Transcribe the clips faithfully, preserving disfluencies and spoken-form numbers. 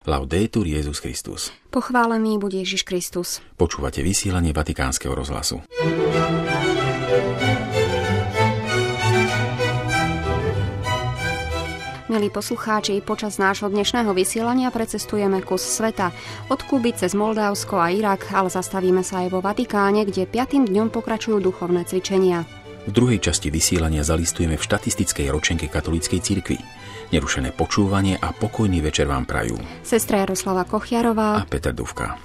Laudetur Jesus Christus. Pochválený buď Ježiš Kristus. Počúvate vysielanie Vatikánskeho rozhlasu. Milí poslucháči, počas nášho dnešného vysielania precestujeme kus sveta. Od Kuby cez Moldavsko a Irak, ale zastavíme sa aj vo Vatikáne, kde piatym dňom pokračujú duchovné cvičenia. V druhej časti vysielania zalistujeme v štatistickej ročenke katolíckej cirkvi. Nerušené počúvanie a pokojný večer vám prajú sestra Jaroslava Kochiarová a Peter Dufka.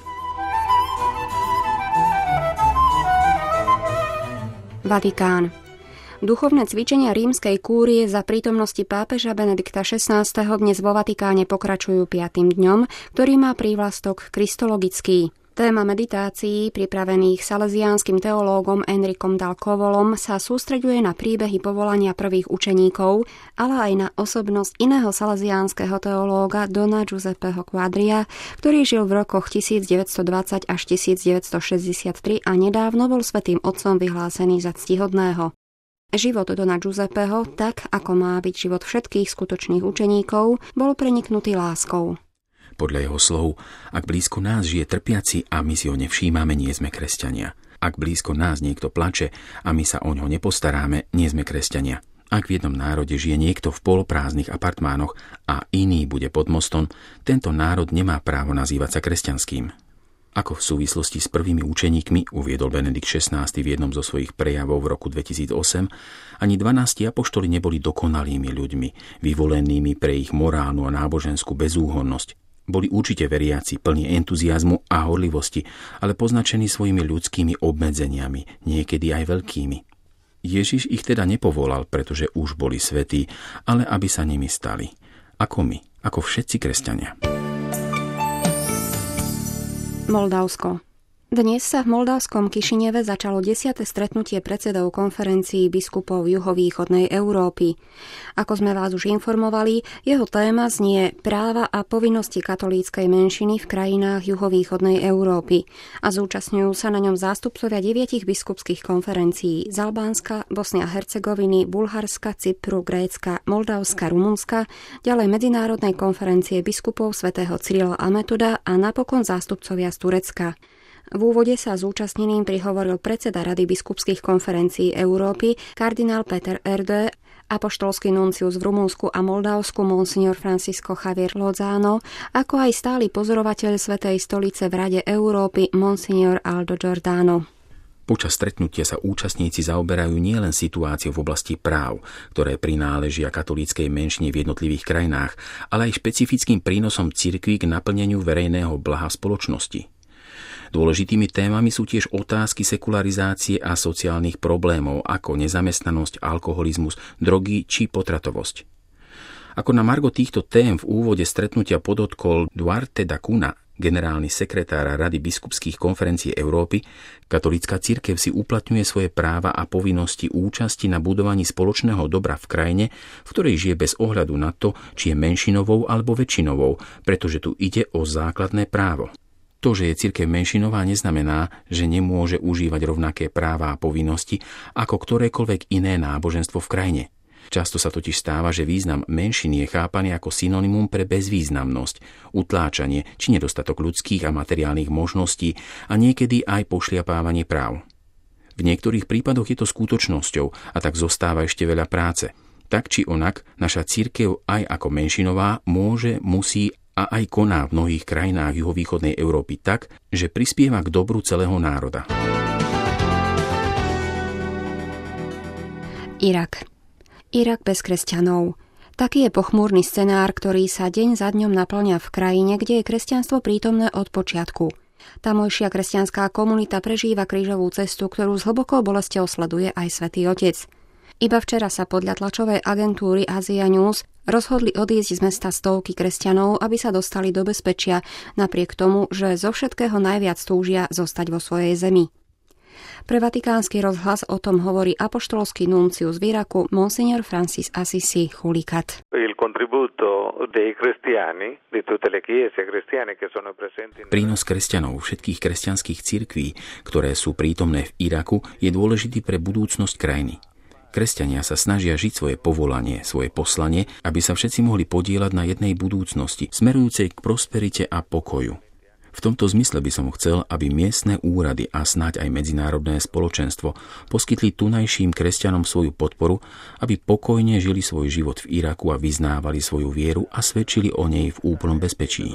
Vatikán. Duchovné cvičenia rímskej kúrie za prítomnosti pápeža Benedikta šestnásteho dnes vo Vatikáne pokračujú piatym dňom, ktorý má prívlastok kristologický. Téma meditácií, pripravených salesiánskym teológom Enricom Dal Covolom, sa sústreďuje na príbehy povolania prvých učeníkov, ale aj na osobnosť iného salesiánskeho teológa Dona Giuseppeho Quadria, ktorý žil v rokoch devätnásťstodvadsať až devätnásťšesťdesiattri a nedávno bol svätým otcom vyhlásený za ctihodného. Život Dona Giuseppeho, tak ako má byť život všetkých skutočných učeníkov, bol preniknutý láskou. Podľa jeho slov, ak blízko nás žije trpiaci a my si ho nevšímame, nie sme kresťania. Ak blízko nás niekto plače a my sa o ňo nepostaráme, nie sme kresťania. Ak v jednom národe žije niekto v poloprázdnych apartmánoch a iný bude pod mostom, tento národ nemá právo nazývať sa kresťanským. Ako v súvislosti s prvými učeníkmi uviedol Benedikt šestnásty v jednom zo svojich prejavov v roku dvetisícosem, ani dvanásti apoštoli neboli dokonalými ľuďmi, vyvolenými pre ich morálnu a náboženskú bezúhonnosť. Boli určite veriaci, plní entuziazmu a horlivosti, ale poznačení svojimi ľudskými obmedzeniami, niekedy aj veľkými. Ježiš ich teda nepovolal, pretože už boli svätí, ale aby sa nimi stali. Ako my, ako všetci kresťania. Moldavsko. Dnes sa v moldavskom Kišineve začalo desiate stretnutie predsedov konferencií biskupov juhovýchodnej Európy. Ako sme vás už informovali, jeho téma znie práva a povinnosti katolíckej menšiny v krajinách juhovýchodnej Európy a zúčastňujú sa na ňom zástupcovia deviatich biskupských konferencií z Albánska, Bosny a Hercegoviny, Bulharska, Cypru, Grécka, Moldavska, Rumunska, ďalej Medzinárodnej konferencie biskupov svätého Cyrila a Metoda a napokon zástupcovia z Turecka. V úvode sa zúčastneným prihovoril predseda Rady biskupských konferencií Európy, kardinál Peter Erdő, apoštolský nuncius v Rumunsku a Moldavsku monsignor Francisco Javier Lozano, ako aj stály pozorovateľ Svätej stolice v Rade Európy monsignor Aldo Giordano. Počas stretnutia sa účastníci zaoberajú nielen situáciou v oblasti práv, ktoré prináležia katolíckej menšine v jednotlivých krajinách, ale aj špecifickým prínosom cirkvi k naplneniu verejného blaha spoločnosti. Dôležitými témami sú tiež otázky sekularizácie a sociálnych problémov ako nezamestnanosť, alkoholizmus, drogy či potratovosť. Ako na margo týchto tém v úvode stretnutia podotkol Duarte da Cunha, generálny sekretár Rady biskupských konferencií Európy, katolícka cirkev si uplatňuje svoje práva a povinnosti účasti na budovaní spoločného dobra v krajine, v ktorej žije bez ohľadu na to, či je menšinovou alebo väčšinovou, pretože tu ide o základné právo. To, že je cirkev menšinová, neznamená, že nemôže užívať rovnaké práva a povinnosti ako ktorékoľvek iné náboženstvo v krajine. Často sa totiž stáva, že význam menšiny je chápaný ako synonymum pre bezvýznamnosť, utláčanie či nedostatok ľudských a materiálnych možností a niekedy aj pošliapávanie práv. V niektorých prípadoch je to skutočnosťou a tak zostáva ešte veľa práce. Tak či onak, naša cirkev aj ako menšinová môže, musí a aj koná v mnohých krajinách juhovýchodnej Európy tak, že prispieva k dobru celého národa. Irak. Irak bez kresťanov. Taký je pochmúrny scenár, ktorý sa deň za dňom naplňa v krajine, kde je kresťanstvo prítomné od počiatku. Tamojšia kresťanská komunita prežíva krížovú cestu, ktorú s hlbokou bolesťou sleduje aj Svätý Otec. Iba včera sa podľa tlačovej agentúry Asia News rozhodli odísť z mesta stovky kresťanov, aby sa dostali do bezpečia, napriek tomu, že zo všetkého najviac túžia zostať vo svojej zemi. Pre Vatikánsky rozhlas o tom hovorí apoštolský nuncius v Iraku monsignor Francis Assisi Chulikat. Prínos kresťanov všetkých kresťanských cirkví, ktoré sú prítomné v Iraku, je dôležitý pre budúcnosť krajiny. Kresťania sa snažia žiť svoje povolanie, svoje poslanie, aby sa všetci mohli podieľať na jednej budúcnosti, smerujúcej k prosperite a pokoju. V tomto zmysle by som chcel, aby miestne úrady a snáď aj medzinárodné spoločenstvo poskytli tunajším kresťanom svoju podporu, aby pokojne žili svoj život v Iraku a vyznávali svoju vieru a svedčili o nej v úplnom bezpečí.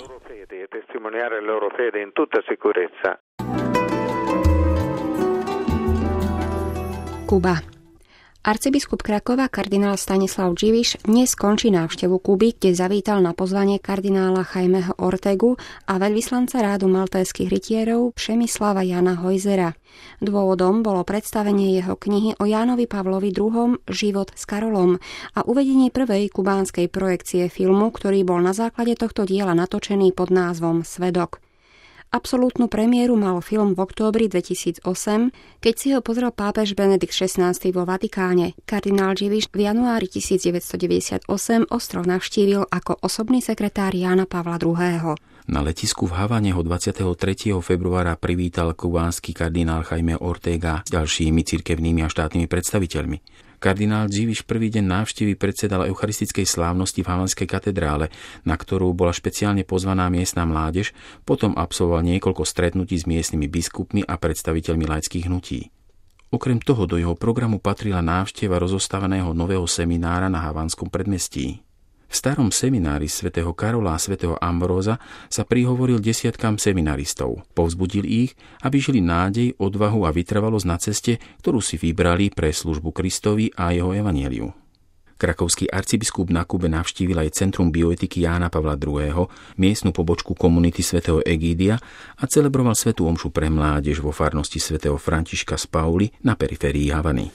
Kuba. Arcibiskup Krakova kardinál Stanislav Dziwisz dnes skončí návštevu Kuby, kde zavítal na pozvanie kardinála Jaimeho Ortegu a veľvyslanca rádu maltéskych rytierov Přemyslava Jana Hojzera. Dôvodom bolo predstavenie jeho knihy o Jánovi Pavlovi druhom. Život s Karolom a uvedenie prvej kubánskej projekcie filmu, ktorý bol na základe tohto diela natočený pod názvom Svedok. Absolútnu premiéru mal film v októbri dvetisícosem, keď si ho pozrel pápež Benedikt šestnásty vo Vatikáne. Kardinál Dziwisz v januári devätnásťstodeväťdesiatosem ostrov navštívil ako osobný sekretár Jána Pavla druhého. Na letisku v Havane ho dvadsiateho tretieho februára privítal kubánsky kardinál Jaime Ortega s ďalšími cirkevnými a štátnymi predstaviteľmi. Kardinál Dziwisz prvý deň návštevy predsedal eucharistickej slávnosti v Havanskej katedrále, na ktorú bola špeciálne pozvaná miestna mládež, potom absolvoval niekoľko stretnutí s miestnymi biskupmi a predstaviteľmi laických hnutí. Okrem toho do jeho programu patrila návšteva rozostaveného nového seminára na Havanskom predmestí. V starom seminári svätého Karola a svätého Ambróza sa prihovoril desiatkam seminaristov. Povzbudil ich, aby žili nádej, odvahu a vytrvalosť na ceste, ktorú si vybrali pre službu Kristovi a jeho evanjeliu. Krakovský arcibiskup na Kube navštívil aj Centrum bioetiky Jána Pavla druhého., miestnu pobočku komunity svätého Egídia a celebroval svätú omšu pre mládež vo farnosti svätého Františka z Pauli na periférii Havany.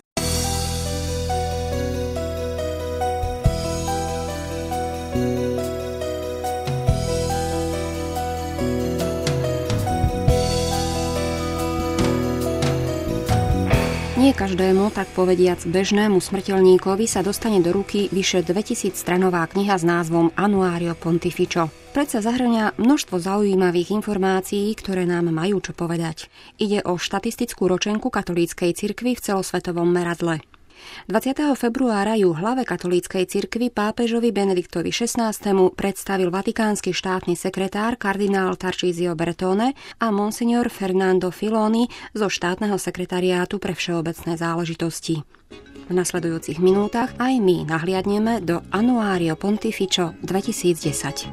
Nie každému, tak povediac bežnému smrteľníkovi sa dostane do ruky vyše dvetisíc stranová kniha s názvom Annuario Pontificio. Predsa zahŕňa množstvo zaujímavých informácií, ktoré nám majú čo povedať. Ide o štatistickú ročenku katolíckej cirkvi v celosvetovom meradle. dvadsiateho februára ju hlave katolíckej cirkvi pápežovi Benediktovi šestnástemu predstavil vatikánsky štátny sekretár kardinál Tarcísio Bertone a monsignor Fernando Filoni zo štátneho sekretariátu pre všeobecné záležitosti. V nasledujúcich minútach aj my nahliadneme do Annuario Pontificio dvetisícdesať.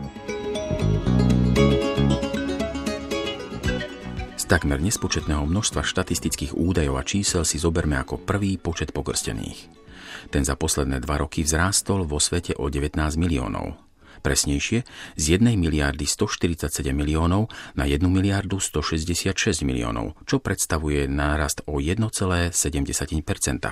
Takmer nespočetného množstva štatistických údajov a čísel si zoberme ako prvý počet pokrstených. Ten za posledné dva roky vzrástol vo svete o devätnásť miliónov. Presnejšie z jednej miliardy stoštyridsaťsedem miliónov na jednu miliardu stošesťdesiatšesť miliónov, čo predstavuje nárast o jeden celá sedem percenta.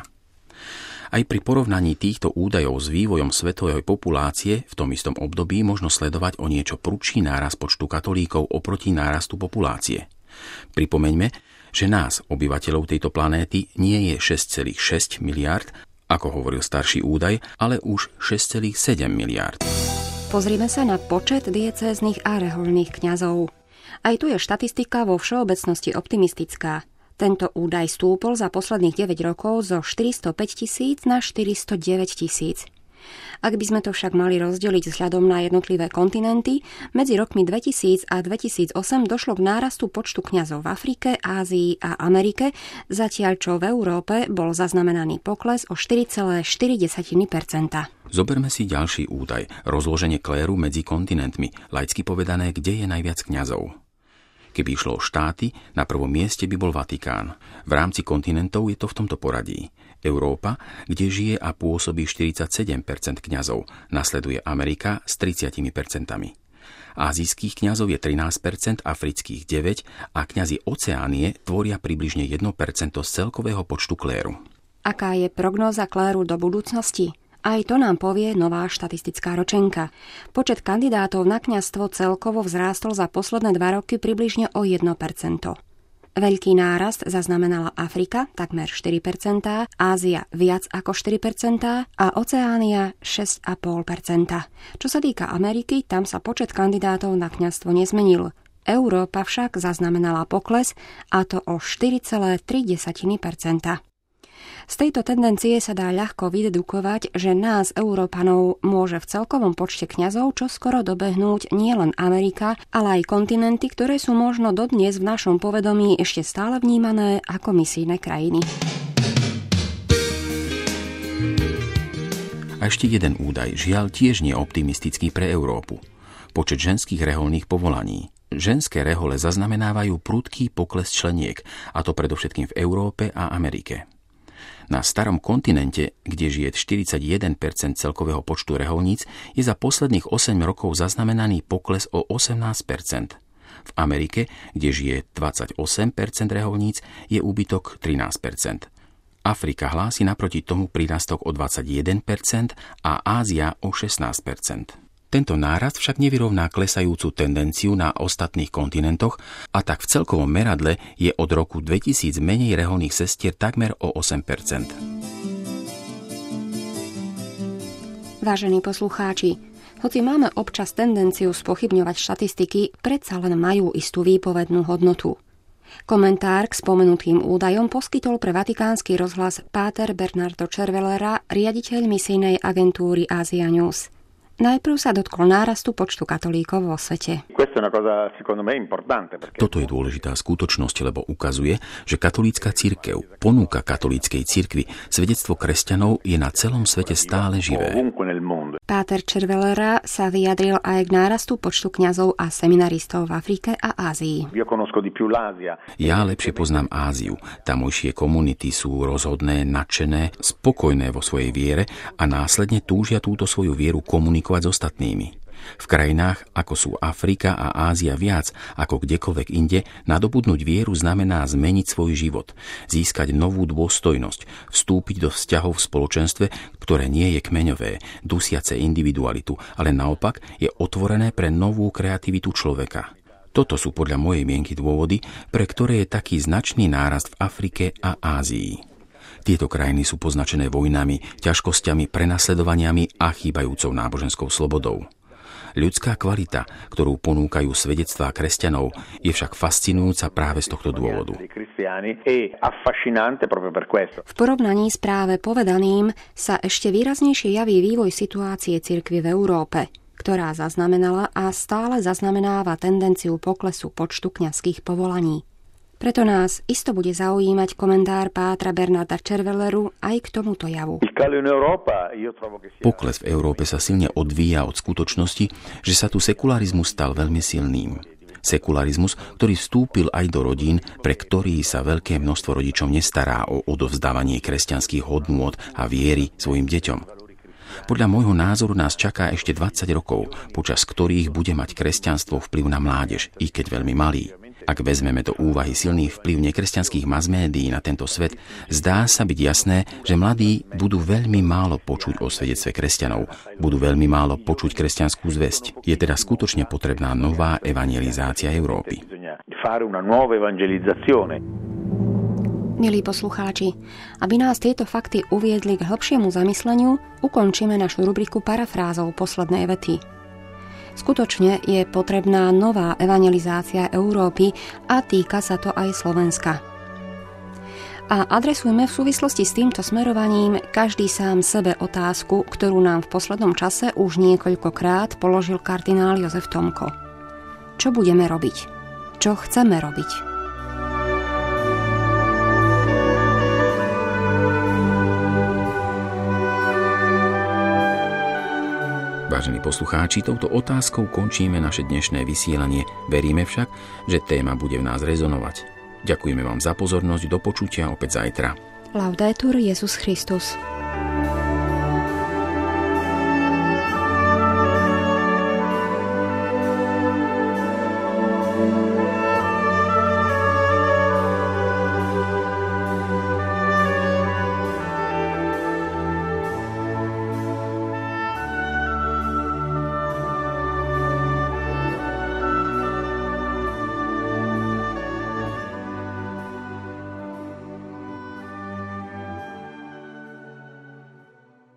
Aj pri porovnaní týchto údajov s vývojom svetovej populácie v tom istom období možno sledovať o niečo prudší nárast počtu katolíkov oproti nárastu populácie. Pripomeňme, že nás, obyvateľov tejto planéty, nie je šesť celá šesť miliárd, ako hovoril starší údaj, ale už šesť celá sedem miliárd. Pozrime sa na počet diecéznych a rehoľných kňazov. Aj tu je štatistika vo všeobecnosti optimistická. Tento údaj stúpol za posledných deväť rokov zo štyristopäť tisíc na štyristodeväť tisíc. Ak by sme to však mali rozdeliť vzhľadom na jednotlivé kontinenty, medzi rokmi dvetisíc a dvetisícosem došlo k nárastu počtu kňazov v Afrike, Ázii a Amerike, zatiaľ čo v Európe bol zaznamenaný pokles o štyri celá štyri percenta. Zoberme si ďalší údaj, rozloženie kléru medzi kontinentmi, laicky povedané, kde je najviac kňazov. Keby išlo o štáty, na prvom mieste by bol Vatikán. V rámci kontinentov je to v tomto poradí. Európa, kde žije a pôsobí štyridsaťsedem percent kňazov, nasleduje Amerika s tridsať percent. Ázijských kňazov je trinásť percent, afrických deväť percent a kňazi Oceánie tvoria približne jedno percento z celkového počtu kléru. Aká je prognóza kléru do budúcnosti? Aj to nám povie nová štatistická ročenka. Počet kandidátov na kňazstvo celkovo vzrástol za posledné dva roky približne o jedno percento. Veľký nárast zaznamenala Afrika, takmer štyri percentá, Ázia viac ako štyri percentá a Oceánia šesť celá päť percenta. Čo sa týka Ameriky, tam sa počet kandidátov na kňazstvo nezmenil. Európa však zaznamenala pokles, a to o štyri celá tri percenta. Z tejto tendencie sa dá ľahko vydedukovať, že nás, Európanov, môže v celkovom počte kňazov čoskoro dobehnúť nielen Amerika, ale aj kontinenty, ktoré sú možno dodnes v našom povedomí ešte stále vnímané ako misijné krajiny. A ešte jeden údaj, žiaľ tiež nie optimistický pre Európu. Počet ženských reholných povolaní. Ženské rehole zaznamenávajú prudký pokles členiek, a to predovšetkým v Európe a Amerike. Na starom kontinente, kde žije štyridsaťjeden percent celkového počtu reholníc, je za posledných osem rokov zaznamenaný pokles o osemnásť percent. V Amerike, kde žije dvadsaťosem percent reholníc, je úbytok trinásť percent. Afrika hlási naproti tomu prírastok o dvadsaťjeden percent a Ázia o šestnásť percent. Tento nárast však nevyrovná klesajúcu tendenciu na ostatných kontinentoch a tak v celkovom meradle je od roku dvetisíc menej reholných sestier takmer o osem percent. Vážení poslucháči, hoci máme občas tendenciu spochybňovať štatistiky, predsa len majú istú výpovednú hodnotu. Komentár k spomenutým údajom poskytol pre Vatikánsky rozhlas páter Bernardo Cervellera, riaditeľ misijnej agentúry Asia News. Najprv sa dotkol nárastu počtu katolíkov vo svete. Toto je dôležitá skutočnosť, lebo ukazuje, že katolícka cirkev, ponúka katolíckej cirkvi, svedectvo kresťanov je na celom svete stále živé. Páter Cervellera sa vyjadril aj k nárastu počtu kňazov a seminaristov v Afrike a Ázii. Ja lepšie poznám Áziu. Tamojšie komunity sú rozhodné, nadšené, spokojné vo svojej viere a následne túžia túto svoju vieru komunikovať s ostatnými. V krajinách, ako sú Afrika a Ázia viac ako kdekoľvek inde, nadobudnúť vieru znamená zmeniť svoj život, získať novú dôstojnosť, vstúpiť do vzťahov v spoločenstve, ktoré nie je kmeňové, dusiace individualitu, ale naopak je otvorené pre novú kreativitu človeka. Toto sú podľa mojej mienky dôvody, pre ktoré je taký značný nárast v Afrike a Ázii. Tieto krajiny sú poznačené vojnami, ťažkosťami, prenasledovaniami a chýbajúcou náboženskou slobodou. Ľudská kvalita, ktorú ponúkajú svedectvá kresťanov, je však fascinujúca práve z tohto dôvodu. V porovnaní s práve povedaným sa ešte výraznejšie javí vývoj situácie cirkvi v Európe, ktorá zaznamenala a stále zaznamenáva tendenciu poklesu počtu kňazských povolaní. Preto nás isto bude zaujímať komentár pátra Bernarda Cervelleru aj k tomuto javu. Pokles v Európe sa silne odvíja od skutočnosti, že sa tu sekularizmus stal veľmi silným. Sekularizmus, ktorý vstúpil aj do rodín, pre ktorý sa veľké množstvo rodičov nestará o odovzdávanie kresťanských hodnôt a viery svojim deťom. Podľa môjho názoru nás čaká ešte dvadsať rokov, počas ktorých bude mať kresťanstvo vplyv na mládež, i keď veľmi malý. Ak vezmeme do úvahy silný vplyv nekresťanských masmédií na tento svet, zdá sa byť jasné, že mladí budú veľmi málo počuť o svedectve kresťanov, budú veľmi málo počuť kresťanskú zvesť. Je teda skutočne potrebná nová evangelizácia Európy. Milí poslucháči, aby nás tieto fakty uviedli k hlbšiemu zamysleniu, ukončíme našu rubriku parafrázou poslednej vety. Skutočne je potrebná nová evangelizácia Európy a týka sa to aj Slovenska. A adresujme v súvislosti s týmto smerovaním každý sám sebe otázku, ktorú nám v poslednom čase už niekoľkokrát položil kardinál Jozef Tomko. Čo budeme robiť? Čo chceme robiť? Vážení poslucháči, touto otázkou končíme naše dnešné vysielanie. Veríme však, že téma bude v nás rezonovať. Ďakujeme vám za pozornosť, do počutia opäť zajtra. Laudetur Jesus Christus.